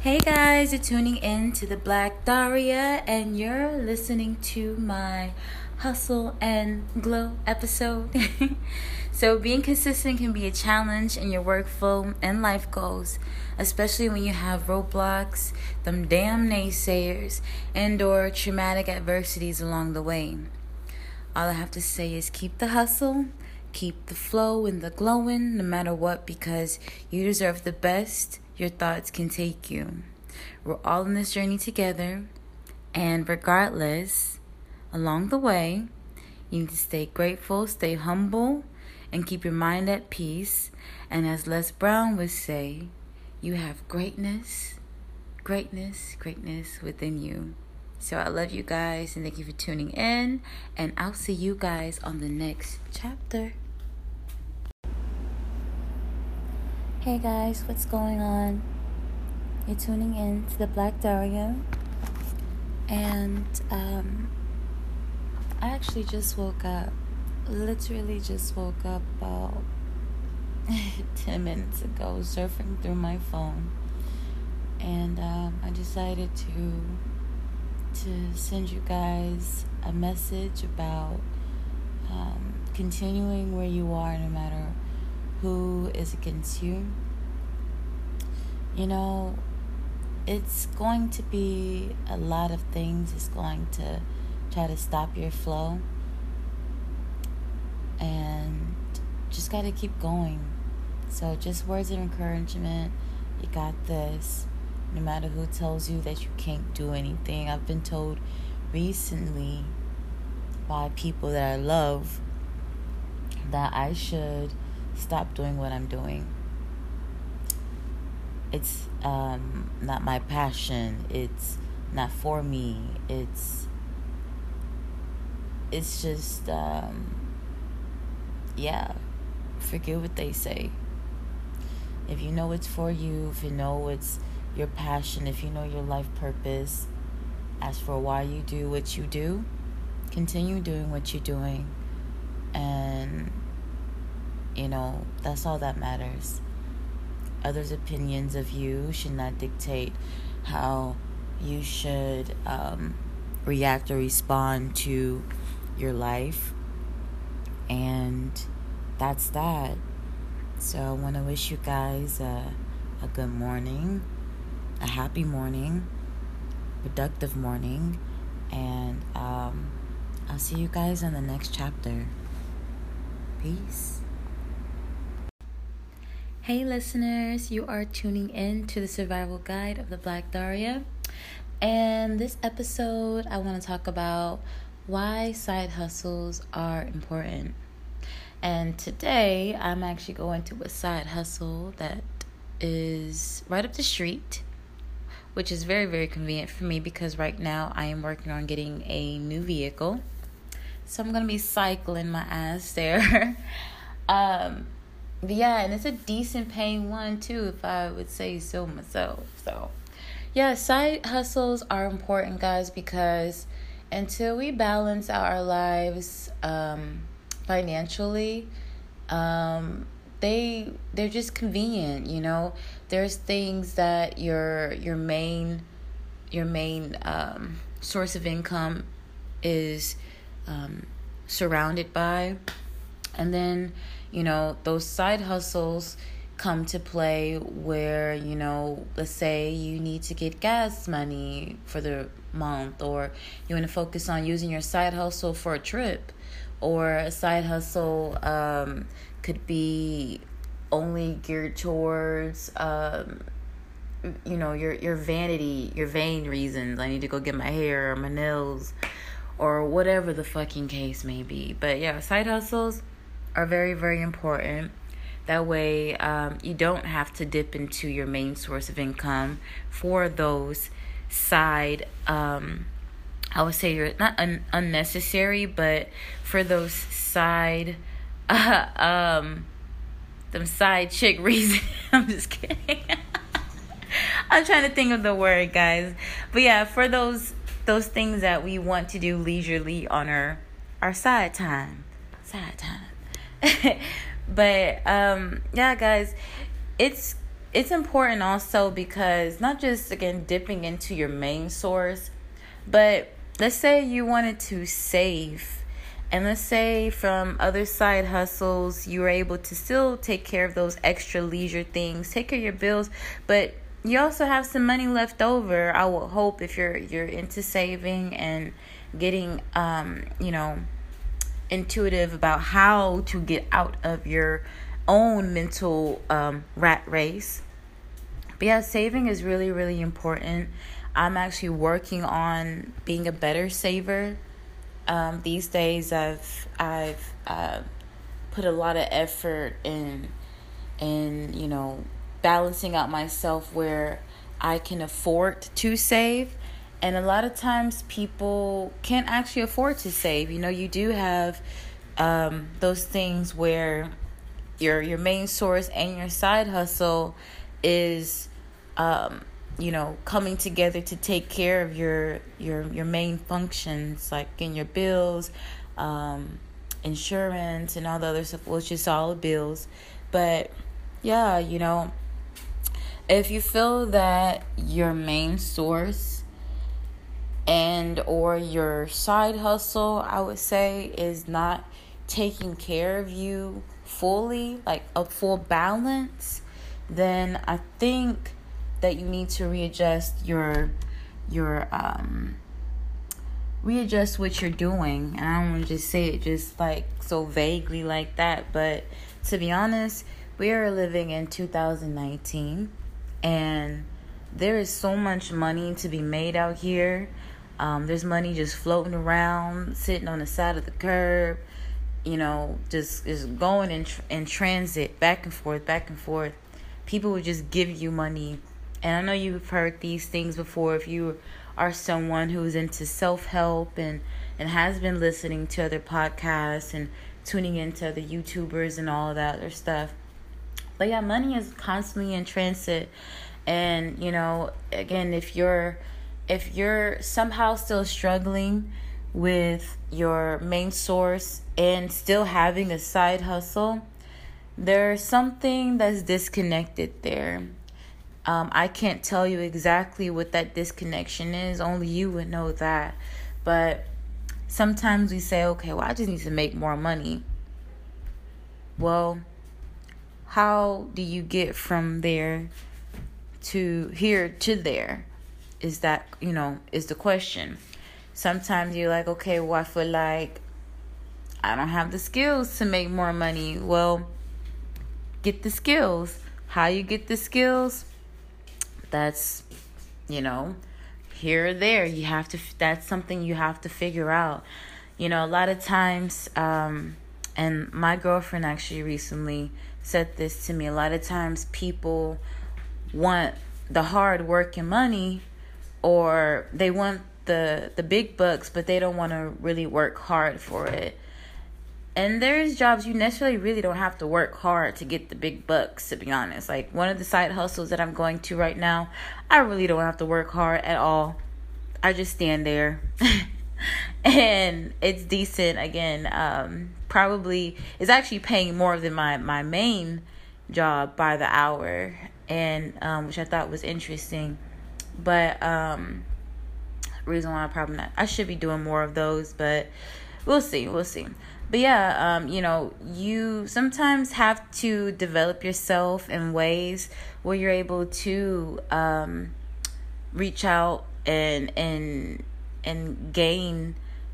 Hey guys, you're tuning in to the Black Daria, and you're listening to my Hustle and Glow episode. So, being consistent can be a challenge in your workflow and life goals, especially when you have roadblocks, them damn naysayers, and/or traumatic adversities along the way. All I have to say is keep the hustle, keep the flow and the glowing, no matter what, because you deserve the best your thoughts can take you. We're all in this journey together, and regardless, along the way, you need to stay grateful, stay humble, and keep your mind at peace. And as Les Brown would say, you have greatness within you. So I love you guys, and thank you for tuning in, and I'll see you guys on the next chapter. Hey guys, what's going on? You're tuning in to the Black Daria, and I actually just woke up. Literally just woke up about 10 minutes ago, surfing through my phone, and I decided to send you guys a message about continuing where you are, no matter who is against you. You know, it's going to be a lot of things. It's going to try to stop your flow, and just got to keep going. So just words of encouragement. You got this. No matter who tells you that you can't do anything. I've been told recently by people that I love that I should stop doing what I'm doing. It's not my passion. It's not for me. It's just forget what they say. If you know it's for you, if you know it's your passion, if you know your life purpose, as for why you do what you do, continue doing what you're doing. And that's all that matters. Others' opinions of you should not dictate how you should react or respond to your life. And that's that. So I want to wish you guys a good morning, a happy morning, productive morning, and I'll see you guys on the next chapter. Peace. Hey listeners, you are tuning in to the Survival Guide of the Black Daria, and this episode I want to talk about why side hustles are important. And today I'm actually going to a side hustle that is right up the street, which is very, very convenient for me because right now I am working on getting a new vehicle. So I'm going to be cycling my ass there. Yeah, and it's a decent paying one too, if I would say so myself. So, yeah, side hustles are important, guys, because until we balance out our lives financially, they're just convenient, you know. There's things that your main source of income is surrounded by, and then those side hustles come to play where let's say you need to get gas money for the month, or you want to focus on using your side hustle for a trip, or a side hustle could be only geared towards your vanity, your vain reasons. I need to go get my hair or my nails, or whatever the fucking case may be. But yeah, side hustles are very, very important. That way you don't have to dip into your main source of income for those side I would say you're not unnecessary, but for those side them side chick reasons. I'm just kidding. I'm trying to think of the word, guys. But yeah, for those things that we want to do leisurely on our side time. But yeah, guys, it's it's important also because not just, again, dipping into your main source, but let's say you wanted to save. And let's say from other side hustles, you were able to still take care of those extra leisure things, take care of your bills, but you also have some money left over. I would hope if you're into saving and getting, intuitive about how to get out of your own mental rat race. But yeah, saving is really, really important. I'm actually working on being a better saver. These days, I've put a lot of effort in balancing out myself where I can afford to save. And a lot of times people can't actually afford to save. You do have those things where your main source and your side hustle is coming together to take care of your main functions, like in your bills, insurance, and all the other stuff. Well, it's just all the bills. But yeah, if you feel that your main source and or your side hustle, I would say, is not taking care of you fully, like a full balance, then I think that you need to readjust readjust what you're doing. And I don't want to just say it just like so vaguely like that, but to be honest, we are living in 2019, and there is so much money to be made out here. There's money just floating around, sitting on the side of the curb, just going in transit, back and forth. People would just give you money. And I know you've heard these things before if you are someone who's into self-help and has been listening to other podcasts and tuning into other YouTubers and all of that other stuff. But yeah, money is constantly in transit. And, again, if you're somehow still struggling with your main source and still having a side hustle, there's something that's disconnected there. I can't tell you exactly what that disconnection is. Only you would know that. But sometimes we say, okay, well, I just need to make more money. Well, how do you get from there to here to there? Is that, is the question. Sometimes you're like, okay, well, I feel like I don't have the skills to make more money. Well, get the skills. How you get the skills? That's, here or there. That's something you have to figure out. A lot of times, and my girlfriend actually recently said this to me. A lot of times people want the hard work and money, or they want the big bucks, but they don't want to really work hard for it. And there's jobs you necessarily really don't have to work hard to get the big bucks, to be honest. Like one of the side hustles that I'm going to right now, I really don't have to work hard at all. I just stand there. And it's decent. Again, probably it's actually paying more than my main job by the hour, and which I thought was interesting. But reason why I should be doing more of those, but we'll see. But yeah, you sometimes have to develop yourself in ways where you're able to reach out and gain,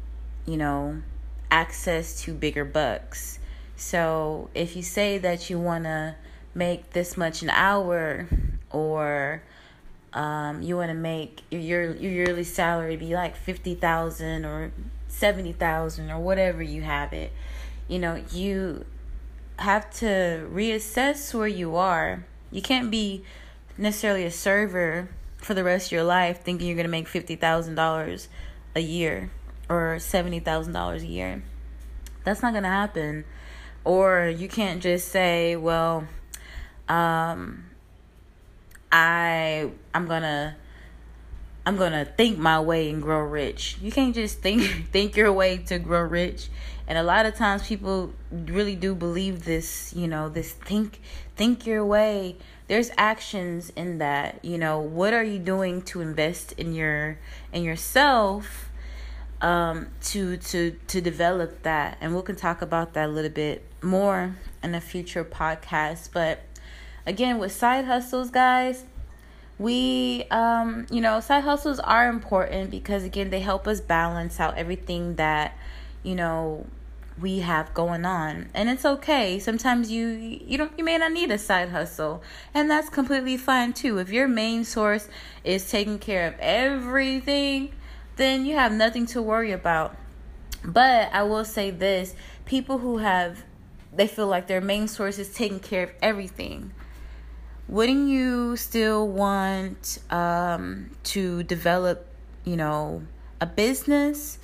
access to bigger bucks. So if you say that you want to make this much an hour, or you want to make your yearly salary be like $50,000 or $70,000 or whatever you have it, you have to reassess where you are. You can't be necessarily a server for the rest of your life thinking you're going to make $50,000 a year or $70,000 a year. That's not going to happen. Or you can't just say, well, I'm gonna think my way and grow rich. You can't just think your way to grow rich. And a lot of times people really do believe this, this think your way there's actions in that. What are you doing to invest in yourself, to develop that? And we can talk about that a little bit more in a future podcast. But again, with side hustles, guys, we side hustles are important because, again, they help us balance out everything that we have going on. And it's okay. Sometimes you may not need a side hustle, and that's completely fine too. If your main source is taking care of everything, then you have nothing to worry about. But I will say this: people who they feel like their main source is taking care of everything, wouldn't you still want to develop a business,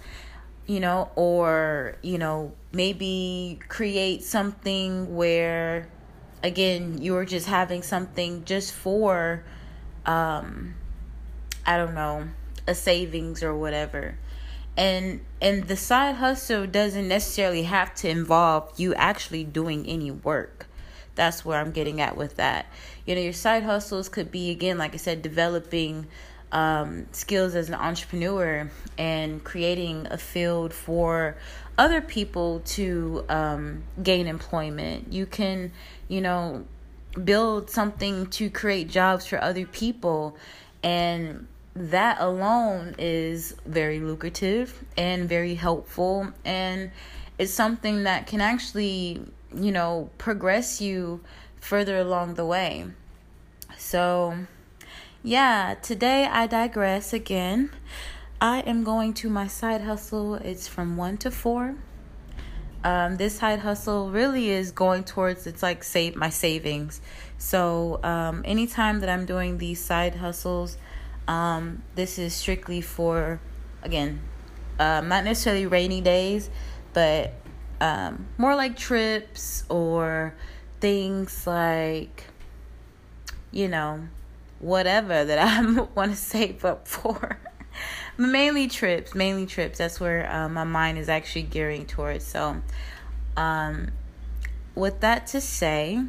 or maybe create something where, again, you're just having something just for I don't know, a savings or whatever. And the side hustle doesn't necessarily have to involve you actually doing any work. That's where I'm getting at with that. Your side hustles could be, again, like I said, developing skills as an entrepreneur and creating a field for other people to gain employment. You can, build something to create jobs for other people, and that alone is very lucrative and very helpful, and it's something that can actually progress you further along the way. So yeah, today I digress again. I am going to my side hustle. It's from 1 to 4. This side hustle really is going towards, it's like my savings. So anytime that I'm doing these side hustles, this is strictly for, again, not necessarily rainy days, but more like trips or things like, whatever that I want to save up for. Mainly trips. That's where my mind is actually gearing towards. So, with that to say,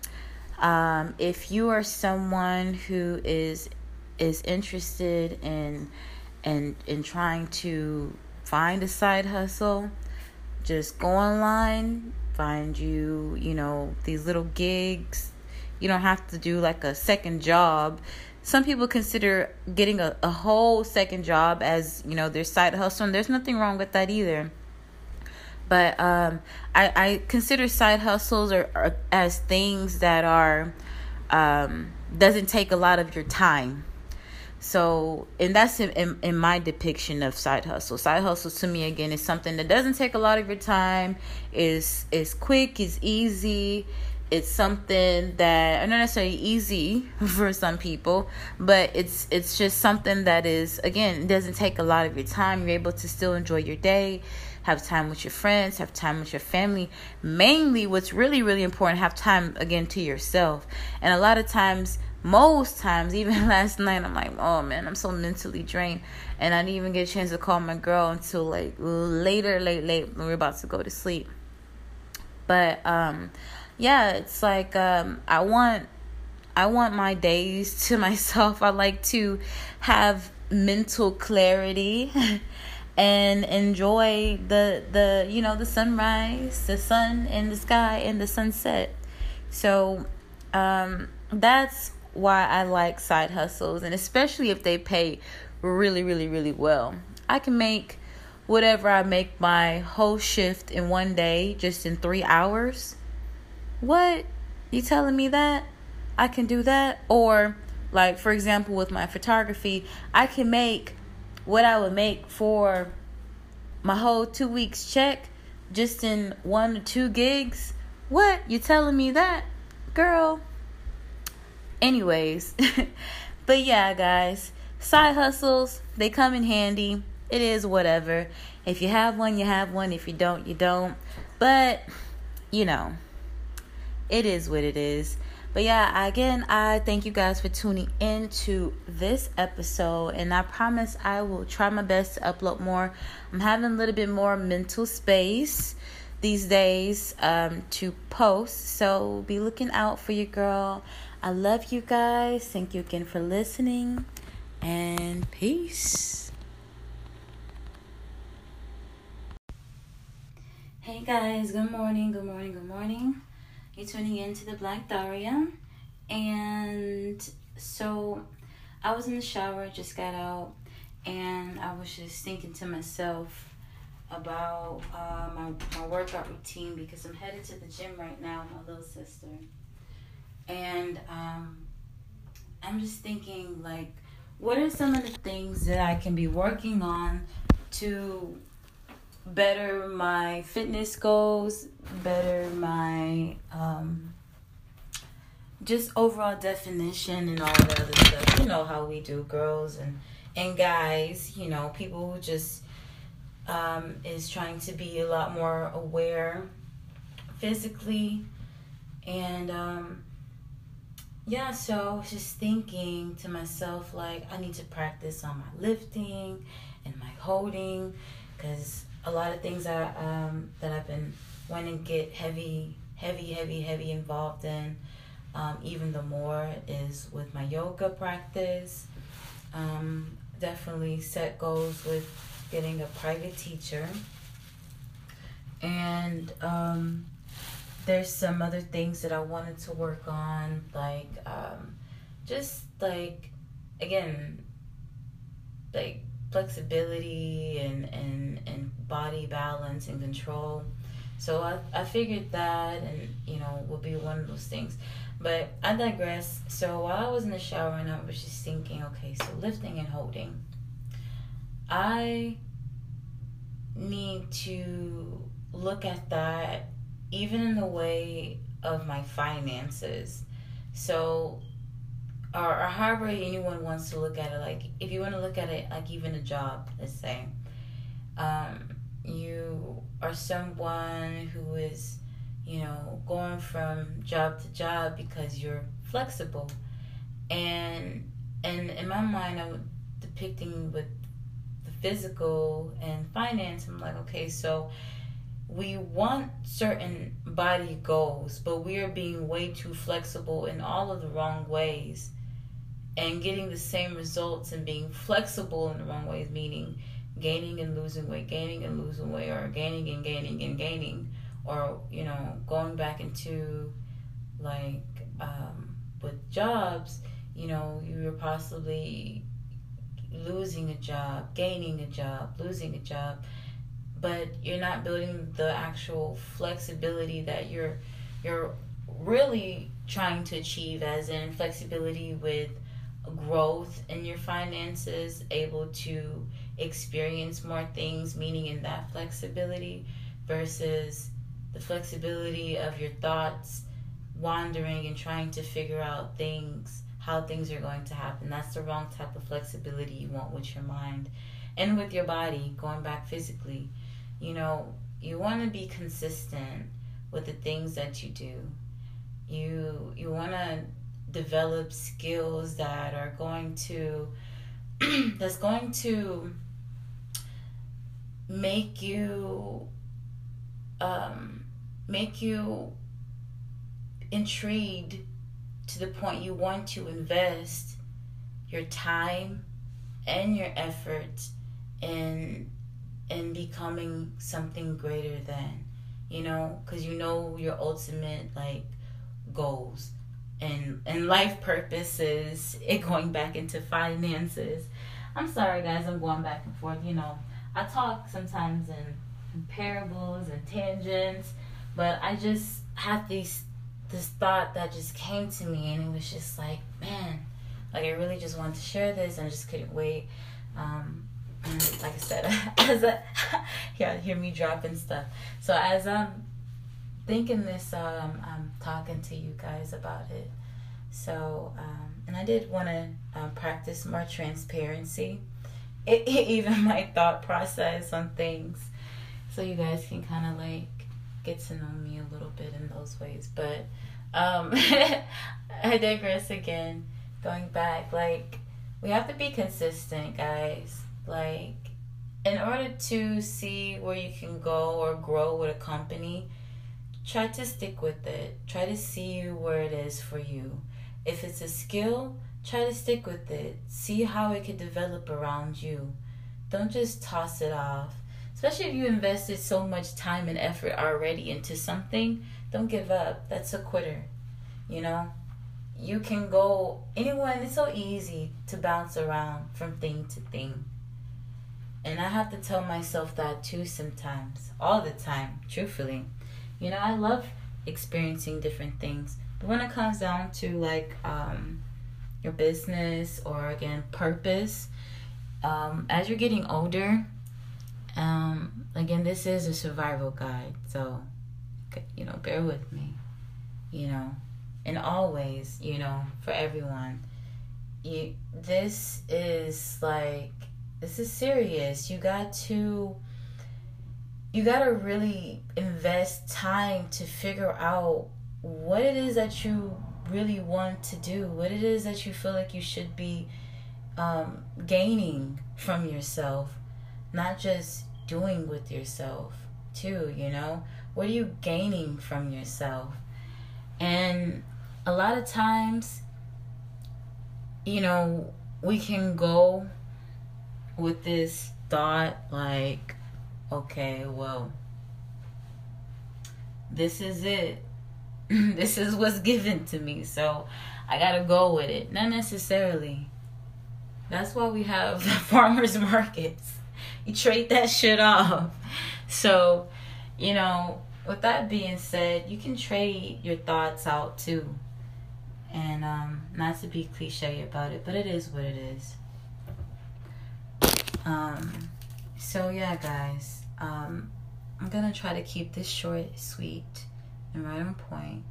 if you are someone who is interested in trying to find a side hustle, just go online, find these little gigs. You don't have to do like a second job. Some people consider getting a whole second job as, their side hustle, and there's nothing wrong with that either. But I consider side hustles are as things that are doesn't take a lot of your time. So, and that's in my depiction of side hustle. Side hustle to me, again, is something that doesn't take a lot of your time, is quick, is easy. It's something that, not necessarily easy for some people, but it's just something that is, again, it doesn't take a lot of your time. You're able to still enjoy your day, have time with your friends, have time with your family. Mainly, what's really, really important, have time, again, to yourself. And a lot of times, most times, even last night, I'm like, oh man, I'm so mentally drained, and I didn't even get a chance to call my girl until like late when we're about to go to sleep. But yeah, it's like I want my days to myself. I like to have mental clarity and enjoy the sunrise, the sun and the sky and the sunset. So that's why I like side hustles, and especially if they pay really, really, really well. I can make whatever I make my whole shift in one day, just in 3 hours. What? You telling me that? I can do that? Or, like, for example, with my photography, I can make what I would make for my whole 2 weeks check just in 1 or 2 gigs. What? You telling me that? Girl. Anyways, but yeah, guys, side hustles, they come in handy. It is whatever. If you have one, you have one. If you don't, you don't. But, it is what it is. But yeah, again, I thank you guys for tuning in to this episode, and I promise I will try my best to upload more. I'm having a little bit more mental space these days to post, so be looking out for your girl. I love you guys. Thank you again for listening. And peace. Hey guys, good morning. You're tuning in to the Black Daria. And so I was in the shower, just got out, and I was just thinking to myself about my workout routine, because I'm headed to the gym right now with my little sister. And I'm just thinking, like, what are some of the things that I can be working on to better my fitness goals, better my just overall definition and all the other stuff. You know how we do, girls and guys, you know, people who just is trying to be a lot more aware physically. And so I was just thinking to myself, like, I need to practice on my lifting and my holding, because a lot of things that I've been wanting to get heavy involved in, even the more, is with my yoga practice. Definitely set goals with getting a private teacher. And there's some other things that I wanted to work on, like just like, again, like flexibility and body balance and control. So I figured that, and you know, would be one of those things. But I digress. So while I was in the shower and I was just thinking, okay, so lifting and holding, I need to look at that even in the way of my finances. So, or however anyone wants to look at it. Like, if you want to look at it like even a job, let's say, you are someone who is, you know, going from job to job because you're flexible. And in my mind, I'm depicting with the physical and finance. I'm like, okay, so we want certain body goals, but we are being way too flexible in all of the wrong ways and getting the same results and being flexible in the wrong ways, meaning gaining and losing weight, or gaining and gaining, or, you know, going back into, like, with jobs, you know, you were possibly losing a job, gaining a job, losing a job, but you're not building the actual flexibility that you're really trying to achieve, as in flexibility with growth in your finances, able to experience more things, meaning in that flexibility, versus the flexibility of your thoughts wandering and trying to figure out things, how things are going to happen. That's the wrong type of flexibility you want with your mind and with your body. Going back physically, you know, you want to be consistent with the things that you do. You want to develop skills that are going to that's going to make you intrigued to the point you want to invest your time and your effort in becoming something greater than, you know, because you know your ultimate, like, goals and life purposes. It going back into finances. I'm sorry, guys, I'm going back and forth. You know, I talk sometimes in parables and tangents, but I just had this thought that just came to me, and it was just like, man, like, I really just wanted to share this, and I just couldn't wait. And like I said, hear me dropping stuff. So as I'm thinking this, I'm talking to you guys about it. So, and I did want to practice more transparency, even my thought process on things, so you guys can kind of, like, get to know me a little bit in those ways. But I digress again. Going back, like, we have to be consistent, guys. Like, in order to see where you can go or grow with a company, try to stick with it. Try to see where it is for you. If it's a skill, try to stick with it. See how it could develop around you. Don't just toss it off. Especially if you invested so much time and effort already into something, don't give up. That's a quitter. You know? You can go anyone. It's so easy to bounce around from thing to thing. And I have to tell myself that too sometimes. All the time, truthfully. You know, I love experiencing different things. But when it comes down to like your business or again purpose, as you're getting older, again, this is a survival guide. So, you know, bear with me. You know, and always, you know, for everyone, this is serious. You got to really invest time to figure out what it is that you really want to do, what it is that you feel like you should be gaining from yourself, not just doing with yourself too, you know? What are you gaining from yourself? And a lot of times, you know, we can go with this thought like, okay, well, this is it. This is what's given to me, so I gotta go with it. Not necessarily. That's why we have the farmers markets. You trade that shit off. So, you know, with that being said, you can trade your thoughts out too. And not to be cliche about it, but it is what it is. So yeah, guys, I'm gonna try to keep this short, sweet, and right on point.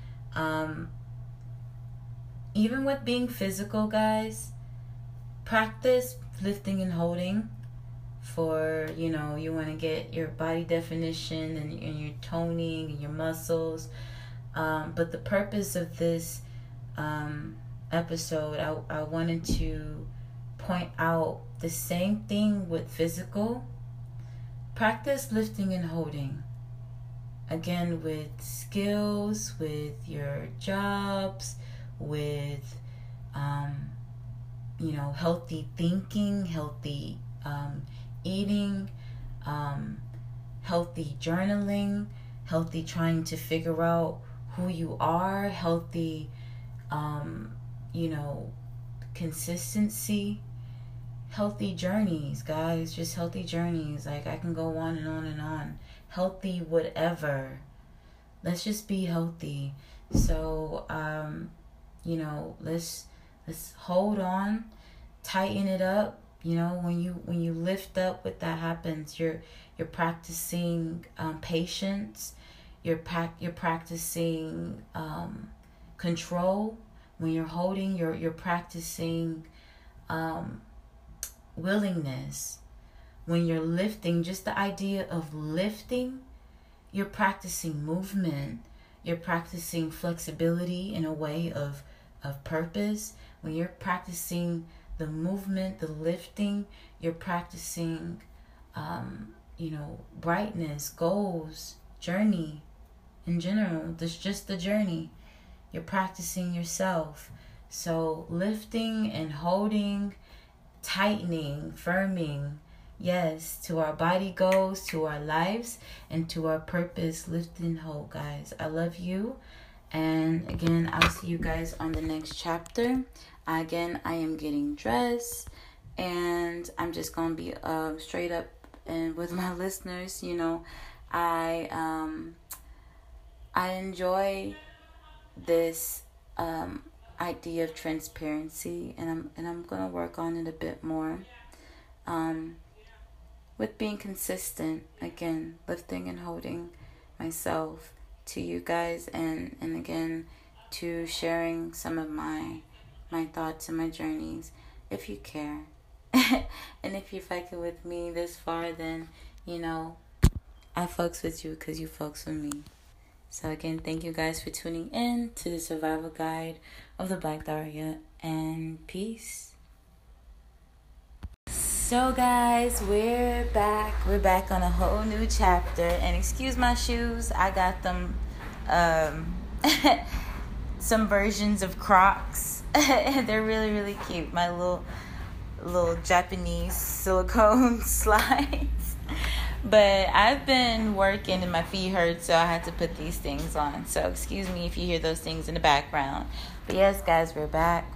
Even with being physical, guys, practice lifting and holding for, you know, you want to get your body definition and your toning and your muscles. But the purpose of this episode, I wanted to point out the same thing with physical. Practice lifting and holding. Again, with skills, with your jobs, with, you know, healthy thinking, healthy eating, healthy journaling, healthy trying to figure out who you are, healthy, you know, consistency, healthy journeys, guys, just healthy journeys. Like, I can go on and on and on. Healthy whatever. Let's just be healthy. So, you know, let's hold on, tighten it up. You know, when you lift up, what that happens, you're practicing patience. You're practicing control. When you're holding, you're practicing willingness. When you're lifting, just the idea of lifting, you're practicing movement. You're practicing flexibility in a way of purpose. When you're practicing the movement, the lifting, you're practicing, you know, brightness, goals, journey in general. That's just the journey. You're practicing yourself. So lifting and holding, tightening, firming, yes, to our body goals, to our lives, and to our purpose. Lift and hold, guys. I love you. And again, I'll see you guys on the next chapter. Again, I am getting dressed, and I'm just going to be straight up and with my listeners. You know, I enjoy this idea of transparency, and I'm going to work on it a bit more. With being consistent, again, lifting and holding myself to you guys, and again, to sharing some of my thoughts and my journeys, if you care. And if you're fucking with me this far, then, you know, I fucks with you because you fucks with me. So again, thank you guys for tuning in to the survival guide of the Black Daria, and peace. So guys, we're back on a whole new chapter, and excuse my shoes, I got them some versions of Crocs. They're really, really cute. My little Japanese silicone slides. But I've been working and my feet hurt, so I had to put these things on. So excuse me if you hear those things in the background. But yes, guys, we're back.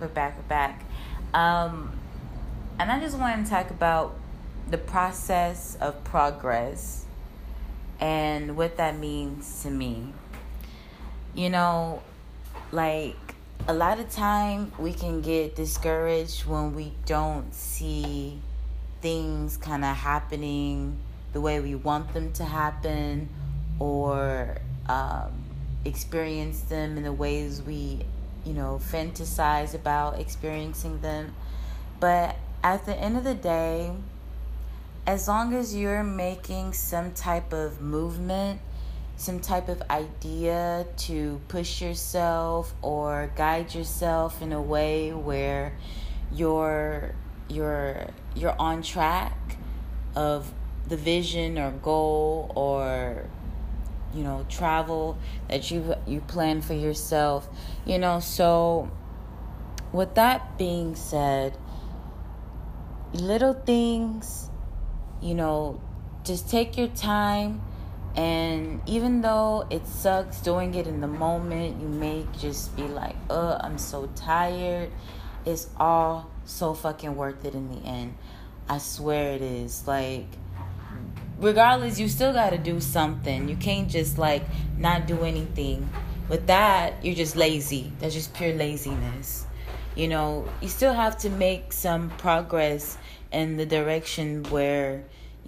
And I just want to talk about the process of progress and what that means to me. You know, like, a lot of time we can get discouraged when we don't see things kind of happening the way we want them to happen, or experience them in the ways we, fantasize about experiencing them. But at the end of the day, as long as you're making some type of movement, some type of idea to push yourself or guide yourself in a way where you're on track of the vision or goal or travel that you plan for yourself, so with that being said, little things, just take your time. And even though it sucks doing it in the moment, you may just be like, I'm so tired. It's all so fucking worth it in the end. I swear it is. Like, regardless, you still got to do something. You can't just, not do anything. With that, you're just lazy. That's just pure laziness. You still have to make some progress in the direction where,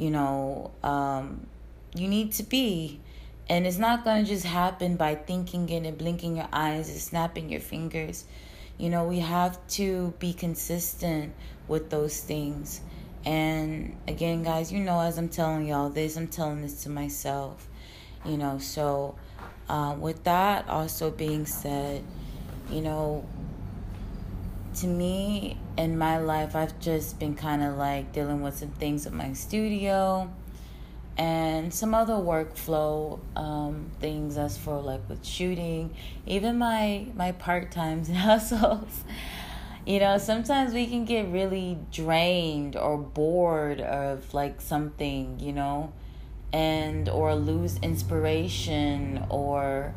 you need to be. And it's not going to just happen by thinking it and blinking your eyes and snapping your fingers. We have to be consistent with those things. And again, guys, as I'm telling y'all this, I'm telling this to myself. So with that also being said, to me in my life, I've just been kind of dealing with some things with my studio and some other workflow things as for with shooting, even my part-times and hustles. Sometimes we can get really drained or bored of something, and or lose inspiration or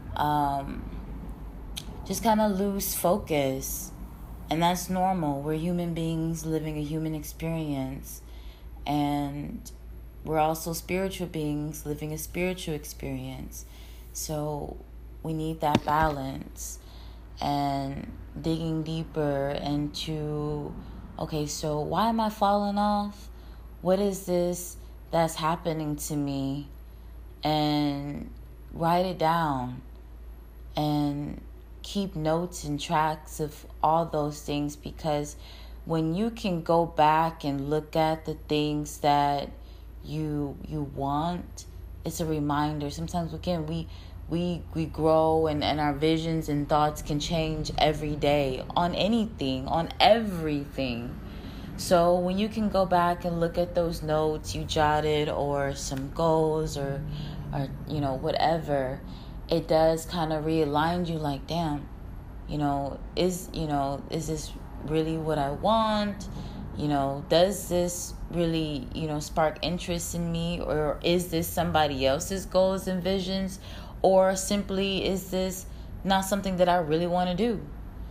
just kind of lose focus. And that's normal. We're human beings living a human experience. And we're also spiritual beings living a spiritual experience. So we need that balance. And digging deeper into, okay, so why am I falling off? What is this that's happening to me? And write it down. And keep notes and tracks of all those things, because when you can go back and look at the things that you want, it's a reminder. Sometimes again we grow and our visions and thoughts can change every day on anything, on everything. So when you can go back and look at those notes you jotted or some goals or whatever, it does kind of realign you damn, is this really what I want? Does this really, spark interest in me? Or is this somebody else's goals and visions? Or simply, is this not something that I really want to do?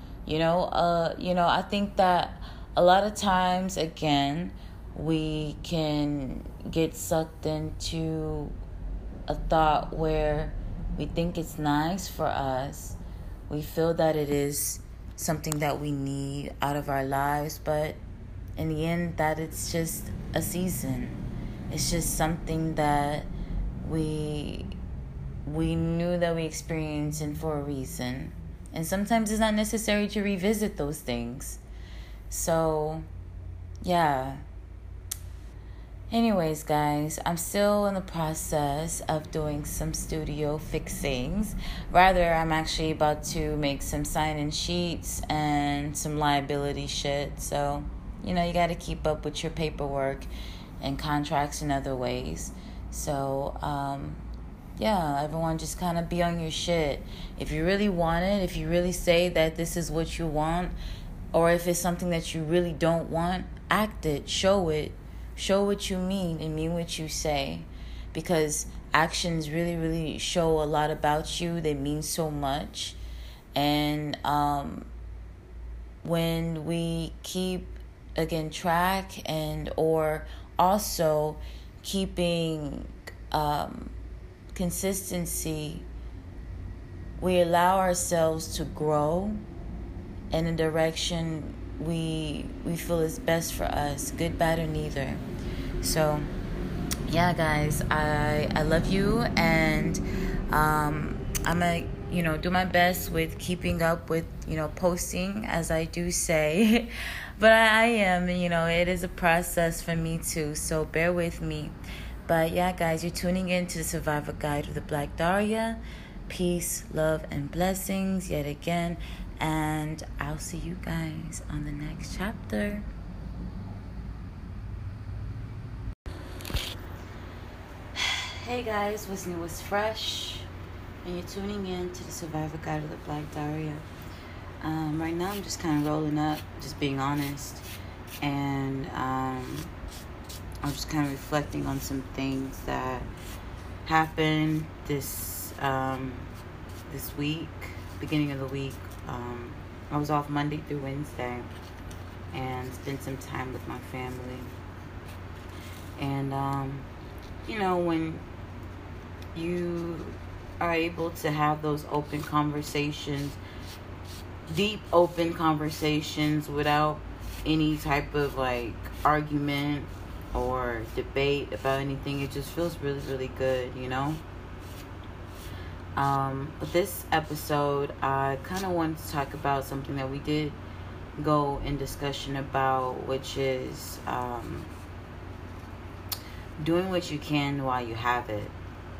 I think that a lot of times, again, we can get sucked into a thought where we think it's nice for us. We feel that it is something that we need out of our lives, but in the end, that it's just a season. It's just something that we knew that we experienced and for a reason. And sometimes it's not necessary to revisit those things. So, yeah. Anyways, guys, I'm still in the process of doing some studio fixings. Rather, I'm actually about to make some sign-in sheets and some liability shit. So, you got to keep up with your paperwork and contracts in other ways. So, everyone just kind of be on your shit. If you really want it, if you really say that this is what you want, or if it's something that you really don't want, act it, show it. Show what you mean and mean what you say. Because actions really, really show a lot about you. They mean so much. And when we keep, again, track and or also keeping consistency, we allow ourselves to grow in a direction we feel is best for us, good, bad, or neither. So, yeah, guys, I love you, and I'm gonna, do my best with keeping up with, posting, as I do say. But I am, it is a process for me too, so bear with me. But yeah, guys, you're tuning in to the Survivor Guide of the Black Daria. Peace, love, and blessings yet again. And I'll see you guys on the next chapter. Hey guys, what's new, what's fresh? And you're tuning in to the Survivor Guide of the Black Daria. Right now I'm just kind of rolling up, just being honest. And I'm just kind of reflecting on some things that happened this week, beginning of the week. I was off Monday through Wednesday and spent some time with my family. And, when you are able to have those open conversations, deep open conversations without any type of argument or debate about anything, it just feels really, really good, But this episode, I kind of wanted to talk about something that we did go in discussion about, which is doing what you can while you have it,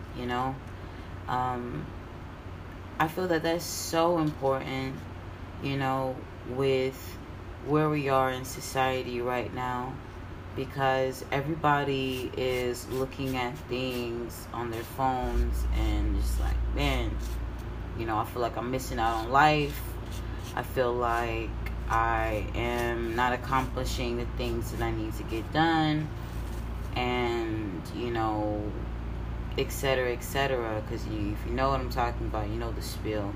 I feel that that's so important, with where we are in society right now, because everybody is looking at things on their phones and just like, man, I feel like I'm missing out on life. I feel like I am not accomplishing the things that I need to get done, and etc., because if you know what I'm talking about, the spiel.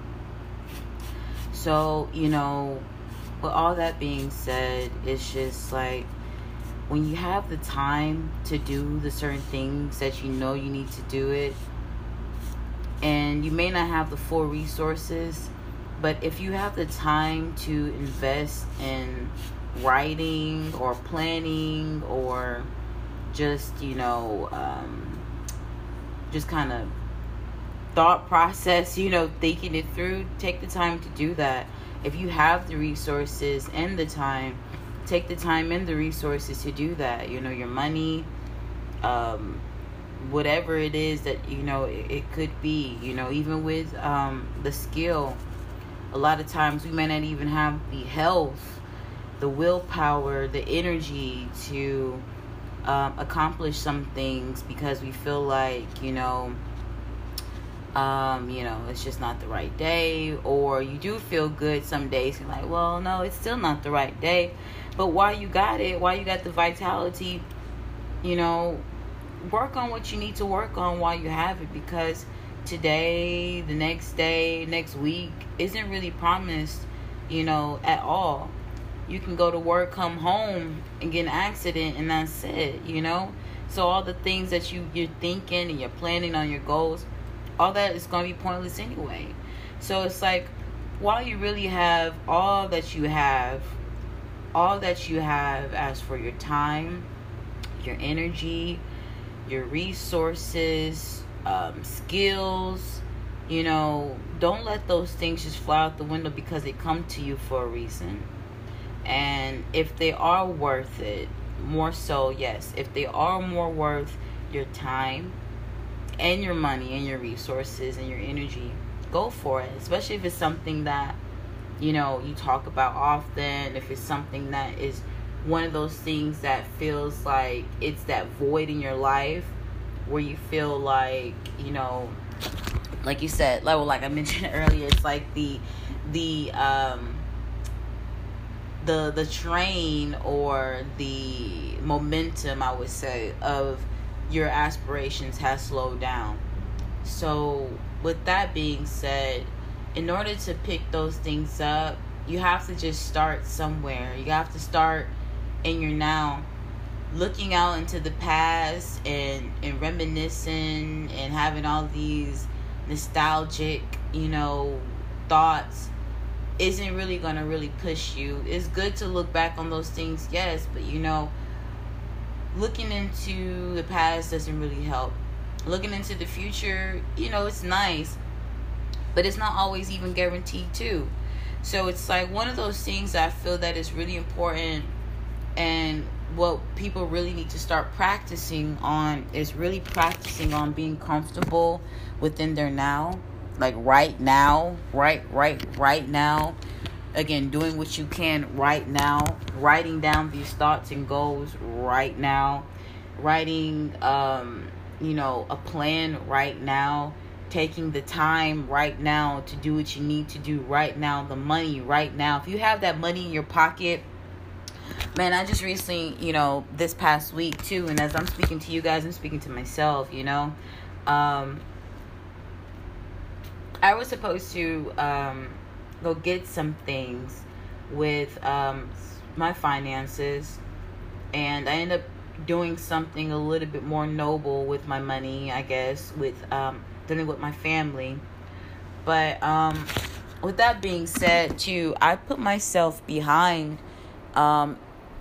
So, with all that being said, it's just like, when you have the time to do the certain things that you need to do it, and you may not have the full resources, but if you have the time to invest in writing or planning or just, just kind of thought process, thinking it through, take the time to do that. If you have the resources and the time, take the time and the resources to do that. Your money, whatever it is that, it could be, even with the skill. A lot of times we may not even have the health, the willpower, the energy to accomplish some things because we feel like, it's just not the right day, or you do feel good some days. You're like, well, no, it's still not the right day. But while you got the vitality, work on what you need to work on while you have it, because today, the next day, next week isn't really promised, at all. You can go to work, come home, and get an accident, and that's it, So all the things that you're thinking and you're planning on your goals, all that is going to be pointless anyway. So it's like, while you really have all that you have as for your time, your energy, your resources, skills, don't let those things just fly out the window because they come to you for a reason. And if they are worth it, more so, yes, if they are more worth your time and your money and your resources and your energy, go for it. Especially if it's something that, you talk about often, if it's something that is one of those things that feels like it's that void in your life where you feel like, like you said, like I mentioned earlier, it's like the train, or the momentum, I would say, of your aspirations has slowed down. So with that being said, in order to pick those things up, you have to just start somewhere. You have to start in your now. Looking out into the past and reminiscing and having all these nostalgic, thoughts isn't really going to really push you. It's good to look back on those things, yes, but looking into the past doesn't really help. Looking into the future, it's nice, but it's not always even guaranteed too. So it's like one of those things that I feel that is really important, and what people really need to start practicing on is really practicing on being comfortable within their now. Like right now, right now. Again, doing what you can right now. Writing down these thoughts and goals right now. Writing, a plan right now. Taking the time right now to do what you need to do right now. The money right now. If you have that money in your pocket, man, I just recently, this past week too, and as I'm speaking to you guys, I'm speaking to myself, I was supposed to go get some things with my finances, and I ended up doing something a little bit more noble with my money, I guess, with dealing with my family. But with that being said too, I put myself behind, kind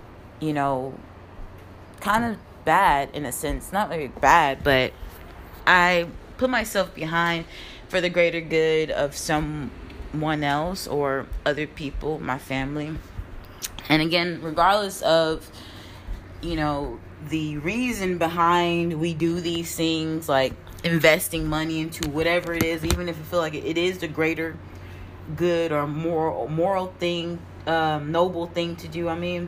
of bad in a sense. Not very bad, but I put myself behind for the greater good of someone else or other people, my family. And again, regardless of, the reason behind we do these things, like investing money into whatever it is, even if you feel like it is the greater good or moral thing, noble thing to do. I mean,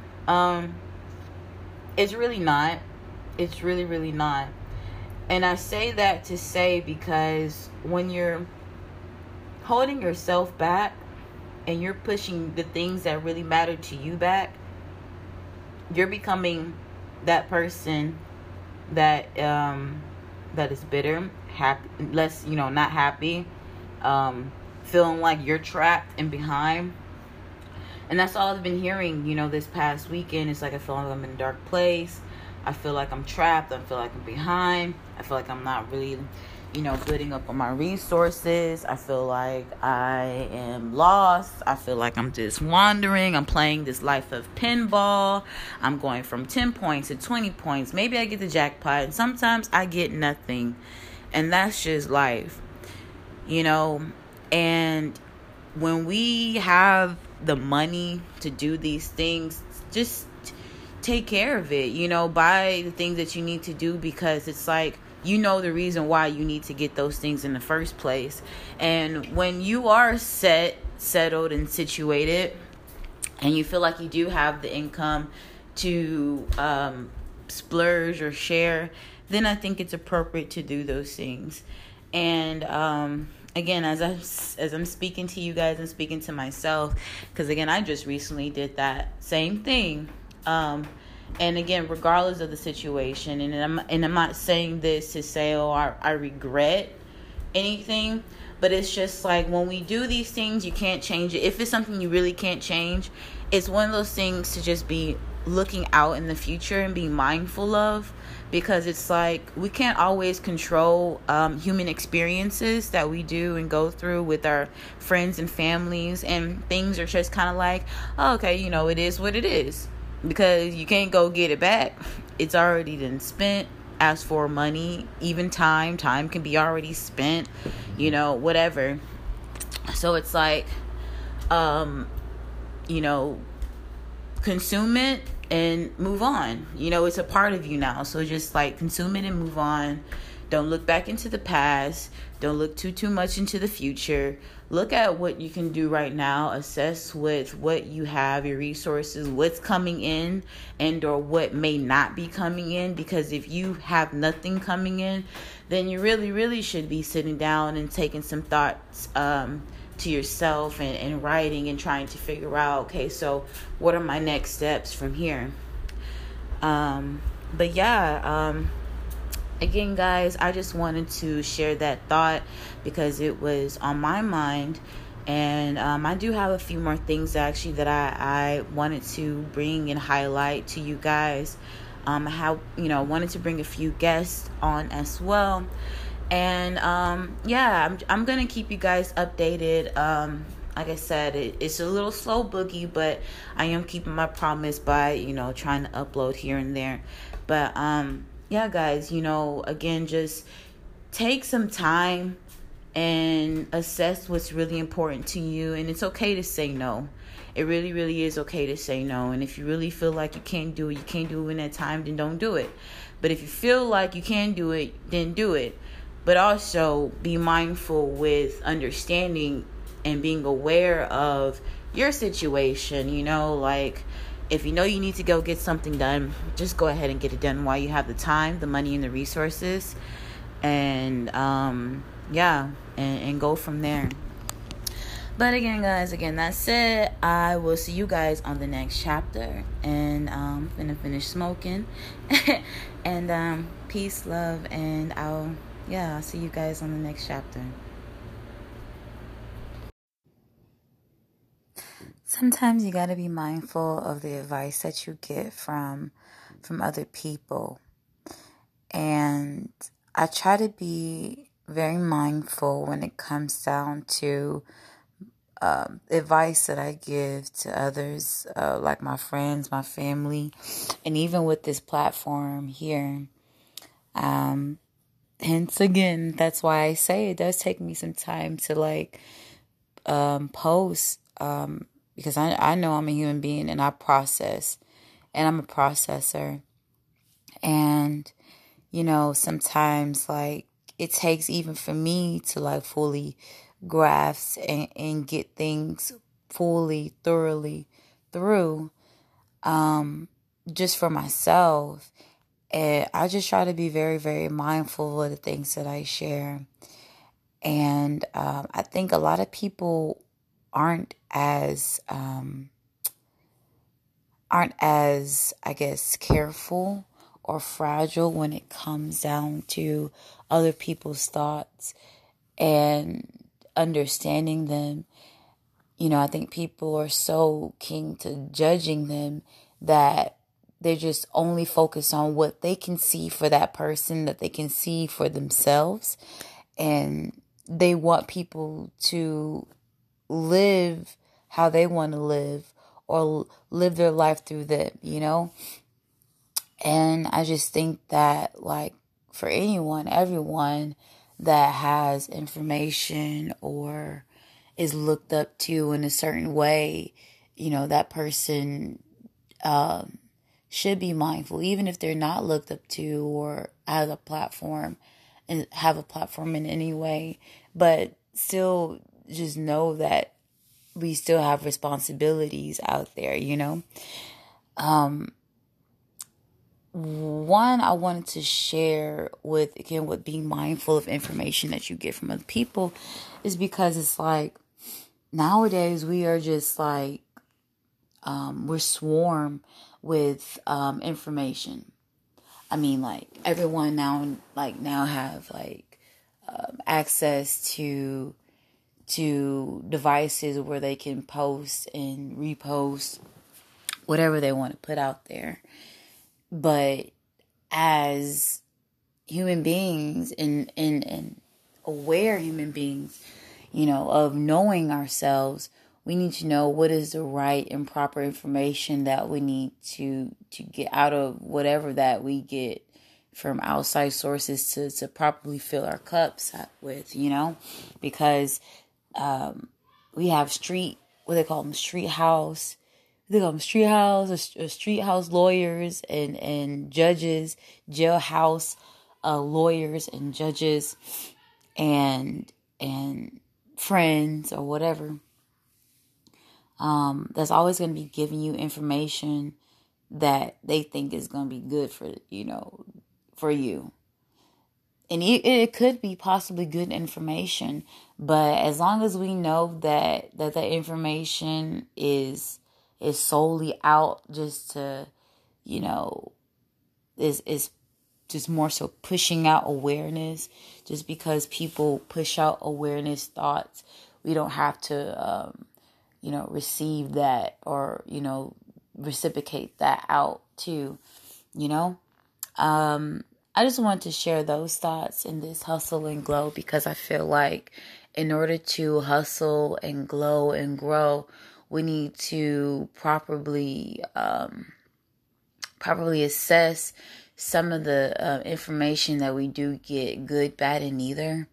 it's really not. It's really, really not. And I say that to say, because when you're holding yourself back and you're pushing the things that really matter to you back, you're becoming that person that is bitter, happy, less, not happy, feeling like you're trapped and behind. And that's all I've been hearing, this past weekend. It's like I feel like I'm in a dark place. I feel like I'm trapped. I feel like I'm behind. I feel like I'm not really, building up on my resources. I feel like I am lost. I feel like I'm just wandering. I'm playing this life of pinball. I'm going from 10 points to 20 points. Maybe I get the jackpot, and sometimes I get nothing. And that's just life, And when we have the money to do these things, just take care of it, buy the things that you need to do, because it's like, the reason why you need to get those things in the first place. And when you are settled and situated, and you feel like you do have the income to splurge or share, then I think it's appropriate to do those things. And again, as I'm speaking to you guys and speaking to myself, because again, I just recently did that same thing. And again, regardless of the situation, and I'm not saying this to say, I regret anything, but it's just like, when we do these things, you can't change it. If it's something you really can't change, it's one of those things to just be looking out in the future and be mindful of, because it's like, we can't always control human experiences that we do and go through with our friends and families, and things are just kind of like, oh, okay, it is what it is. Because you can't go get it back. It's already been spent. As for money, even time can be already spent, whatever. So it's like, consume it and move on. It's a part of you now. So just like consume it and move on. Don't look back into the past. Don't look too much into the future. Look at what you can do right now. Assess with what you have, your resources, what's coming in and or what may not be coming in. Because if you have nothing coming in, then you really should be sitting down and taking some thoughts to yourself and writing and trying to figure out, okay, so what are my next steps from here? But yeah, again, guys, I just wanted to share that thought because it was on my mind. And I do have a few more things actually that I wanted to bring and highlight to you guys. I have, wanted to bring a few guests on as well. And I'm going to keep you guys updated. Like I said, it's a little slow boogie, but I am keeping my promise by, trying to upload here and there. But yeah, guys, again, just take some time and assess what's really important to you. And it's okay to say no. It really is okay to say no. And if you really feel like you can't do it in that time, then don't do it. But if you feel like you can do it, then do it. But also be mindful with understanding and being aware of your situation, like if you know you need to go get something done, just go ahead and get it done while you have the time, the money, and the resources. And and go from there. But again, guys, that's it. I will see you guys on the next chapter. And I'm gonna finish smoking. And peace, love, and I'll see you guys on the next chapter. Sometimes you got to be mindful of the advice that you get from other people. And I try to be very mindful when it comes down to advice that I give to others, like my friends, my family, and even with this platform here. Hence, again, that's why I say it does take me some time to post, because I know I'm a human being and I process, and I'm a processor. And, sometimes it takes even for me to fully grasp and get things thoroughly through, just for myself. And I just try to be very, very mindful of the things that I share. And I think a lot of people aren't as, I guess, careful or fragile when it comes down to other people's thoughts and understanding them. I think people are so keen to judging them that they're just only focused on what they can see for that person, that they can see for themselves. And they want people to live how they want to live or live their life through them, And I just think that, for everyone that has information or is looked up to in a certain way, that person should be mindful, even if they're not looked up to or have a platform in any way. But still, just know that we still have responsibilities out there, One, I wanted to share with being mindful of information that you get from other people is because it's nowadays we are just we're swarmed with information. I mean, everyone now have access to devices where they can post and repost whatever they want to put out there. But as human beings and aware human beings, of knowing ourselves, we need to know what is the right and proper information that we need to get out of whatever that we get from outside sources to properly fill our cups with, because we have street house lawyers and judges, jailhouse lawyers and judges and friends or whatever, that's always going to be giving you information that they think is going to be good for, for you. And it could be possibly good information, but as long as we know that information is solely out just to, is just more so pushing out awareness, just because people push out awareness thoughts, we don't have to, receive that or, reciprocate that out too, I just wanted to share those thoughts in this hustle and glow, because I feel like in order to hustle and glow and grow, we need to properly assess some of the information that we do get, good, bad, and neither.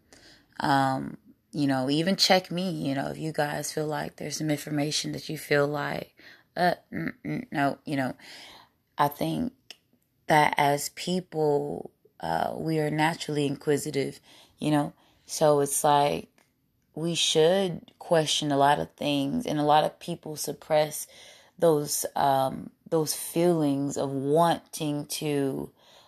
Even check me, if you guys feel like there's some information that you feel like, no, I think that as people, we are naturally inquisitive, so it's like we should question a lot of things, and a lot of people suppress those feelings of wanting to,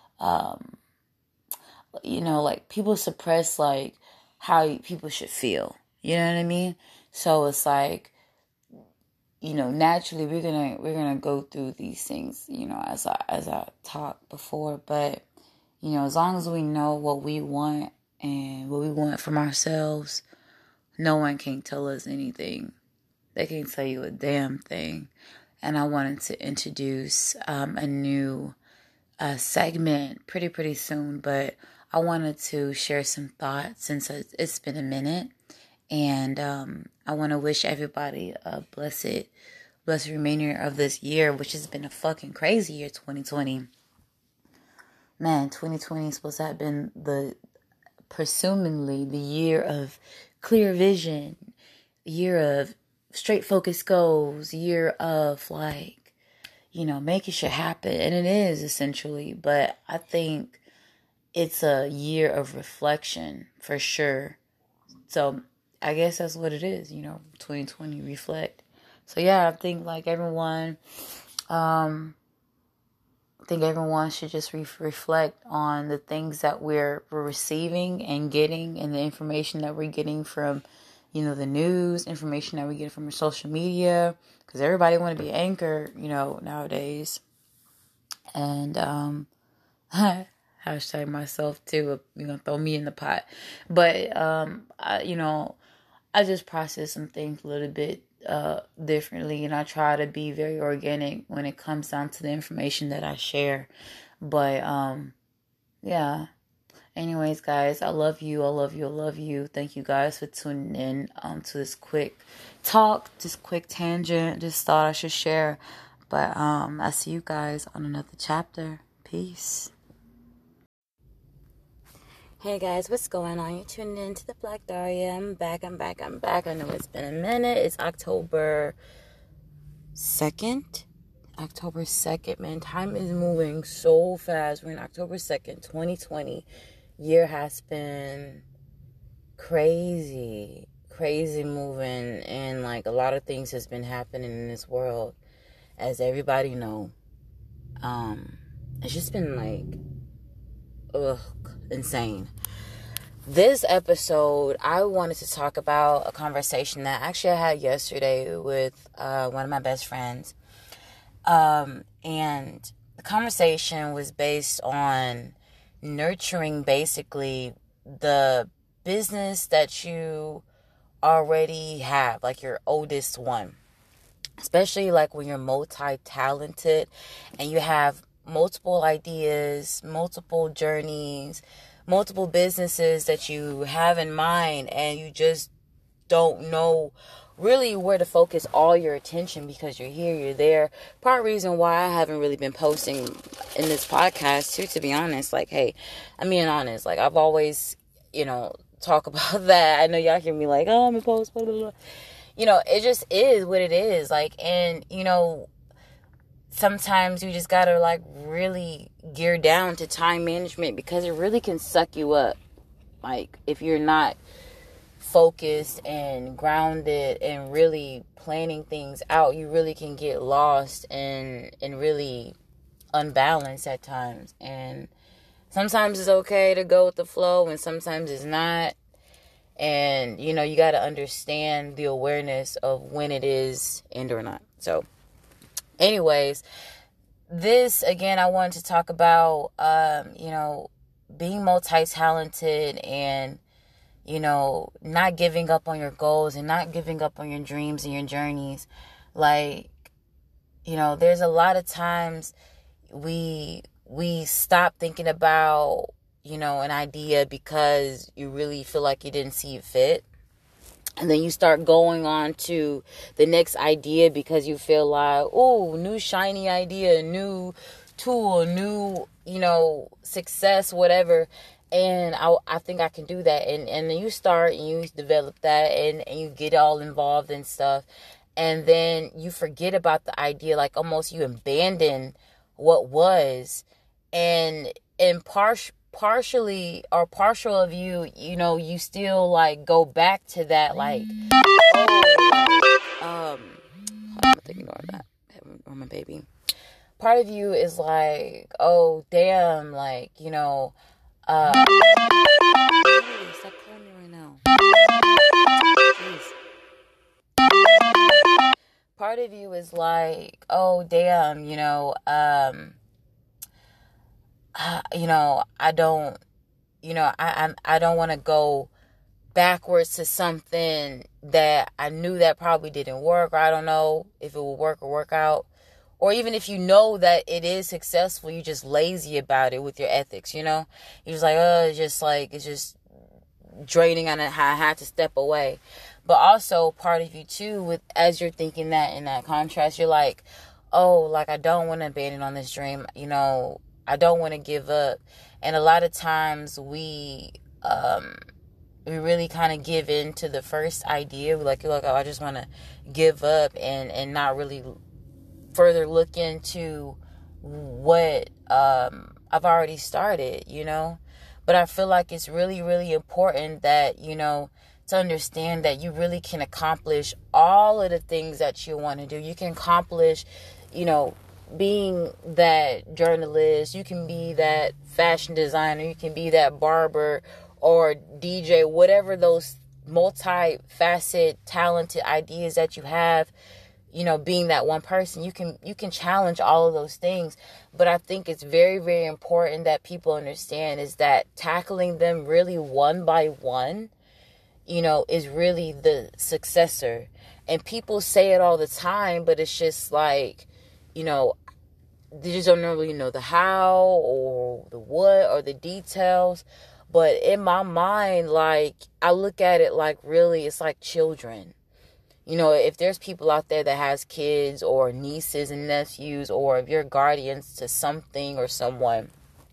like people suppress like how people should feel, you know what I mean? So it's like, naturally we're gonna go through these things, as I talked before. But as long as we know what we want and what we want from ourselves, no one can tell us anything. They can't tell you a damn thing. And I wanted to introduce a new segment pretty soon, but I wanted to share some thoughts since it's been a minute. And I want to wish everybody a blessed remainder of this year, which has been a fucking crazy year, 2020. Man, 2020 is supposed to have been presumably the year of clear vision, year of straight focus goals, year of like, making shit happen. And it is essentially, but I think it's a year of reflection for sure. So I guess that's what it is, 2020, reflect. So yeah, I think like everyone, should just reflect on the things that we're receiving and getting, and the information that we're getting from, the news, information that we get from social media, because everybody want to be anchored, nowadays. And hashtag myself too, throw me in the pot. But I just process some things a little bit differently, and I try to be very organic when it comes down to the information that I share. But yeah. Anyways, guys, I love you. I love you. I love you. Thank you guys for tuning in to this quick talk, this quick tangent. Just thought I should share. But I'll see you guys on another chapter. Peace. Hey guys, what's going on? You're tuning in to the Black Daria. I'm back. I know it's been a minute. It's October 2nd. October 2nd, man. Time is moving so fast. We're in October 2nd, 2020. Year has been crazy moving, and like a lot of things has been happening in this world, as everybody know. It's just been like insane. This episode, I wanted to talk about a conversation that actually I had yesterday with one of my best friends, and the conversation was based on nurturing basically the business that you already have, like your oldest one, especially like when you're multi-talented and you have multiple ideas, multiple journeys, multiple businesses that you have in mind, and you just don't know really where to focus all your attention because you're here, you're there. Part reason why I haven't really been posting in this podcast too, to be honest. Like, hey, I'm being honest. Like, I've always, talk about that. I know y'all hear me like, oh, I'm gonna post, blah, blah, blah. It just is what it is. Like, and, sometimes you just gotta like really gear down to time management, because it really can suck you up. Like, if you're not focused and grounded and really planning things out, you really can get lost and really unbalanced at times. And sometimes it's okay to go with the flow, and sometimes it's not. And, you know, you got to understand the awareness of when it is and or not. So, anyways, this, again, I wanted to talk about, you know, being multi-talented and, you know, not giving up on your goals and not giving up on your dreams and your journeys. Like, you know, there's a lot of times we stop thinking about, you know, an idea because you really feel like you didn't see it fit. And then you start going on to the next idea because you feel like, oh, new shiny idea, new tool, new, you know, success, whatever. And I think I can do that. And then you start and you develop that and you get all involved and stuff. And then you forget about the idea, like almost you abandon what was. And partially or partial of you, you know, you still like go back to that, like, I'm thinking about that. Or my baby. Part of you is like, oh damn, like, you know, stop calling me right now. Jeez. Part of you is like, oh damn, you know, you know, I don't want to go backwards to something that I knew that probably didn't work, or I don't know if it will work or work out. Or even if you know that it is successful, you're just lazy about it with your ethics, you know? You're just like, oh, it's just draining, and I had to step away. But also part of you too, as you're thinking that in that contrast, you're like, oh, like I don't want to abandon on this dream, you know, I don't want to give up. And a lot of times we really kind of give in to the first idea. We're like, oh, I just want to give up and not really further look into what I've already started, you know. But I feel like it's really, really important that, you know, to understand that you really can accomplish all of the things that you want to do. You can accomplish, you know, being that journalist, you can be that fashion designer, you can be that barber or DJ, whatever those multi-faceted, talented ideas that you have, you know, being that one person, you can challenge all of those things. But I think it's very, very important that people understand is that tackling them really one by one, you know, is really the successor. And people say it all the time, but it's just like, you know, they just don't really know the how or the what or the details. But in my mind, like, I look at it like really it's like children. You know, if there's people out there that has kids or nieces and nephews, or if you're guardians to something or someone,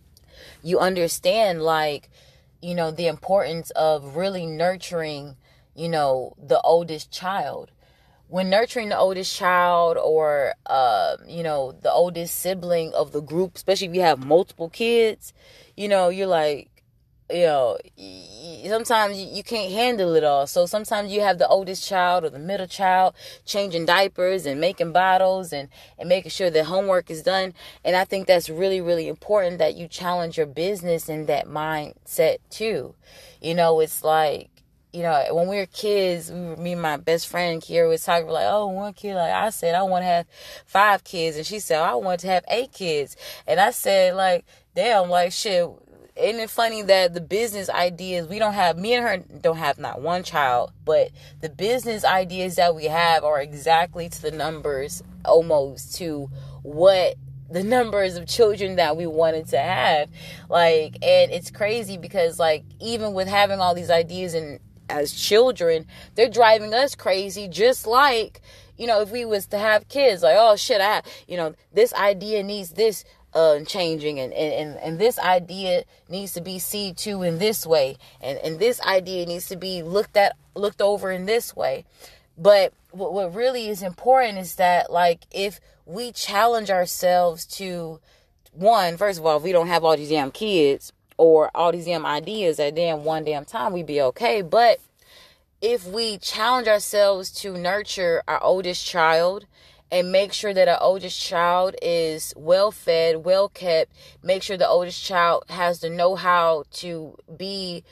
you understand, like, you know, the importance of really nurturing, you know, the oldest child. When nurturing the oldest child or, you know, the oldest sibling of the group, especially if you have multiple kids, you know, you're like, you know, sometimes you can't handle it all. So sometimes you have the oldest child or the middle child changing diapers and making bottles and making sure that homework is done. And I think that's really, really important that you challenge your business in that mindset too. You know, it's like, you know, when we were kids, me and my best friend Kira was talking like, oh, one kid, like I said, I want to have 5 kids. And she said, I want to have 8 kids. And I said, like, damn, like, shit. Isn't it funny that the business ideas me and her don't have not one child, but the business ideas that we have are exactly to the numbers, almost to what the numbers of children that we wanted to have. Like, and it's crazy because, like, even with having all these ideas and as children, they're driving us crazy, just like, you know, if we was to have kids, like, oh shit, you know, this idea needs this changing and this idea needs to be seen to in this way, and this idea needs to be looked over in this way. But what really is important is that, like, if we challenge ourselves to, one, first of all, if we don't have all these damn kids or all these damn ideas at damn one damn time, we'd be okay. But if we challenge ourselves to nurture our oldest child and make sure that our oldest child is well fed, well kept, make sure the oldest child has the know-how to be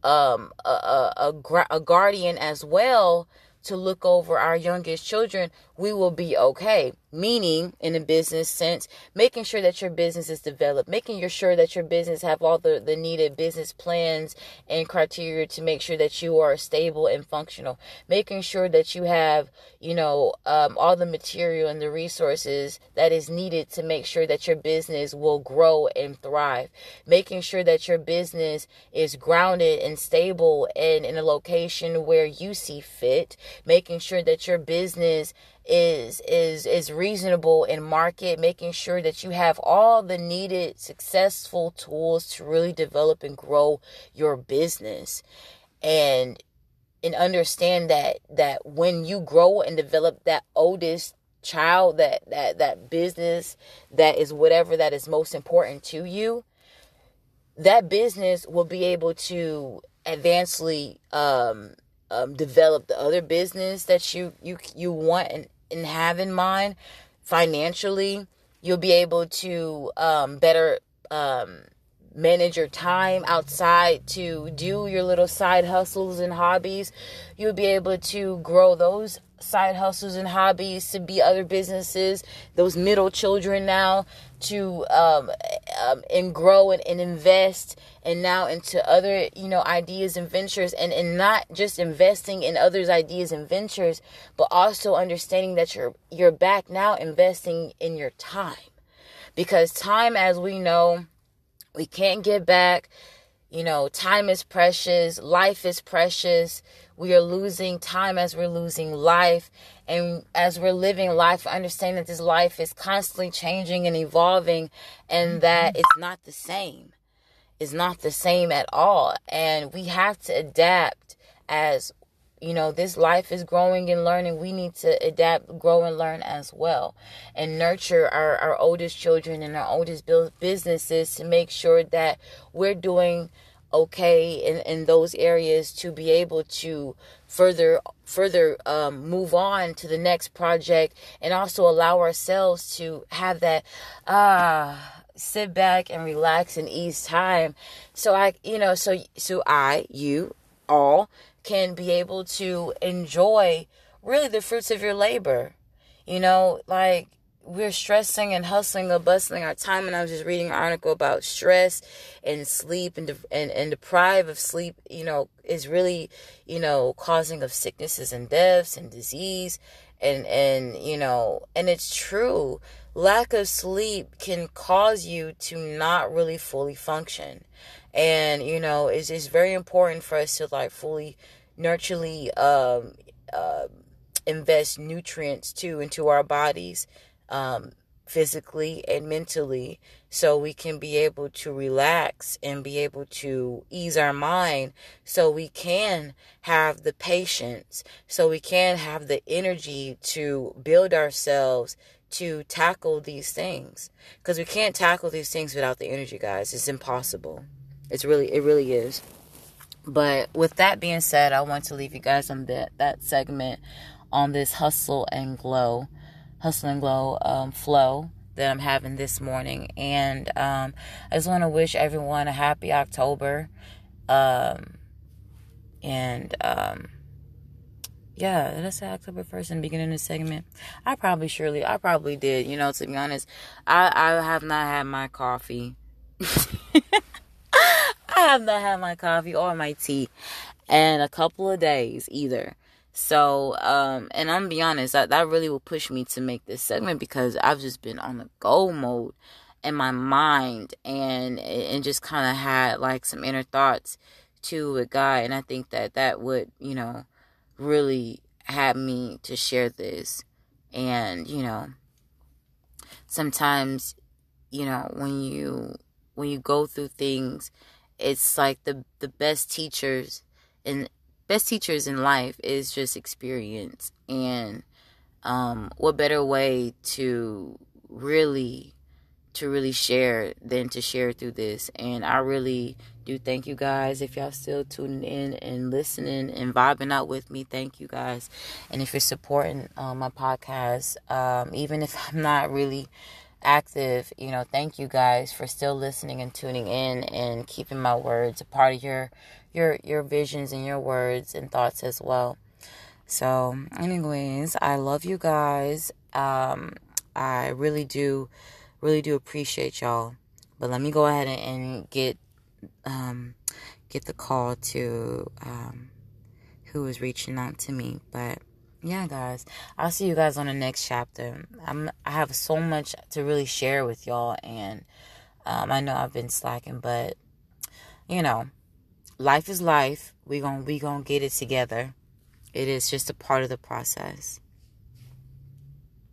a guardian as well, to look over our youngest children, we will be okay. Meaning, in a business sense, making sure that your business is developed, making sure that your business have all the needed business plans and criteria to make sure that you are stable and functional, making sure that you have, all the material and the resources that is needed to make sure that your business will grow and thrive, making sure that your business is grounded and stable and in a location where you see fit, making sure that your business is reasonable in market, making sure that you have all the needed successful tools to really develop and grow your business. And understand that when you grow and develop that oldest child, that business, that is whatever that is most important to you, that business will be able to advancedly develop the other business that you want and have in mind. Financially, you'll be able to better manage your time outside to do your little side hustles and hobbies. You'll be able to grow those side hustles and hobbies to be other businesses, those middle children now, to and grow and invest and now into other ideas and ventures, and not just investing in others' ideas and ventures, but also understanding that you're back now investing in your time, because time, as we know, we can't get back. Time is precious. Life is precious. We are losing time as we're losing life. And as we're living life, understand that this life is constantly changing and evolving, and that it's not the same. It's not the same at all. And we have to adapt as, this life is growing and learning. We need to adapt, grow, and learn as well, and nurture our oldest children and our oldest businesses to make sure that we're doing okay in those areas, to be able to further move on to the next project, and also allow ourselves to have that sit back and relax and ease time, so you all can be able to enjoy really the fruits of your labor. Like, we're stressing and hustling and bustling our time. And I was just reading an article about stress and sleep and deprive of sleep, is really, causing of sicknesses and deaths and disease. And it's true. Lack of sleep can cause you to not really fully function. And, it's very important for us to fully nurturally invest nutrients too into our bodies, physically and mentally, so we can be able to relax and be able to ease our mind, so we can have the patience, so we can have the energy to build ourselves to tackle these things. Because we can't tackle these things without the energy, guys. It's impossible. It really is. But with that being said, I want to leave you guys on that segment on this hustle and glow flow that I'm having this morning. And I just want to wish everyone a happy October. Yeah, did I say October 1st in the beginning of the segment? I probably did. To be honest, I have not had my coffee. I have not had my coffee or my tea in a couple of days either. So, and I'm gonna be honest, that really will push me to make this segment, because I've just been on the go mode in my mind, and just kind of had some inner thoughts to a guy. And I think that would, really have me to share this. And, sometimes, when you go through things, it's like the best teachers and best teachers in life is just experience. And what better way to really share than to share through this. And I really do thank you guys. If y'all still tuning in and listening and vibing out with me, thank you guys. And if you're supporting my podcast, even if I'm not really active, thank you guys for still listening and tuning in and keeping my words a part of your visions and your words and thoughts as well. So anyways, I love you guys. I really do appreciate y'all. But let me go ahead and get the call to who is reaching out to me. But yeah, guys, I'll see you guys on the next chapter. I have so much to really share with y'all, and I know I've been slacking, but life is life. We gonna get it together. It is just a part of the process.